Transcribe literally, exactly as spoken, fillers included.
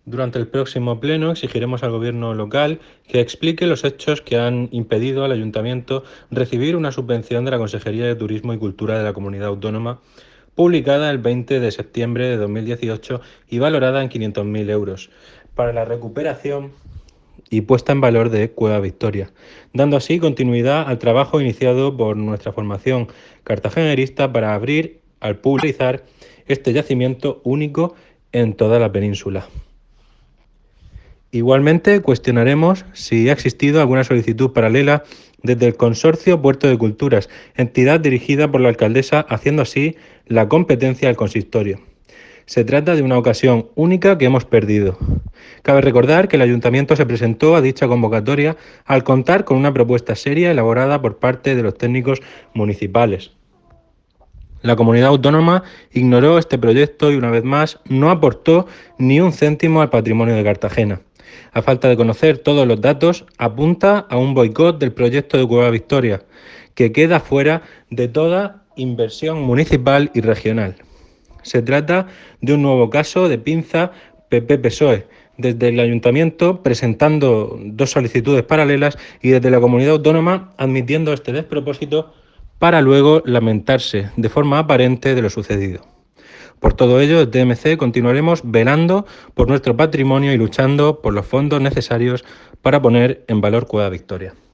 Durante el próximo pleno exigiremos al Gobierno local que explique los hechos que han impedido al Ayuntamiento recibir una subvención de la Consejería de Turismo y Cultura de la Comunidad Autónoma, publicada el veinte de septiembre de dos mil dieciocho y valorada en quinientos mil euros, para la recuperación y puesta en valor de Cueva Victoria, dando así continuidad al trabajo iniciado por nuestra formación cartagenerista para abrir al público este yacimiento único en toda la península. Igualmente, cuestionaremos si ha existido alguna solicitud paralela desde el Consorcio Puerto de Culturas, entidad dirigida por la alcaldesa, haciendo así la competencia al consistorio. Se trata de una ocasión única que hemos perdido. Cabe recordar que el Ayuntamiento se presentó a dicha convocatoria al contar con una propuesta seria elaborada por parte de los técnicos municipales. La comunidad autónoma ignoró este proyecto y, una vez más, no aportó ni un céntimo al patrimonio de Cartagena. A falta de conocer todos los datos, apunta a un boicot del proyecto de Cueva Victoria, que queda fuera de toda inversión municipal y regional. Se trata de un nuevo caso de pinza P P-P S O E, desde el Ayuntamiento presentando dos solicitudes paralelas y desde la comunidad autónoma admitiendo este despropósito para luego lamentarse de forma aparente de lo sucedido. Por todo ello, desde M C continuaremos velando por nuestro patrimonio y luchando por los fondos necesarios para poner en valor Cueva Victoria.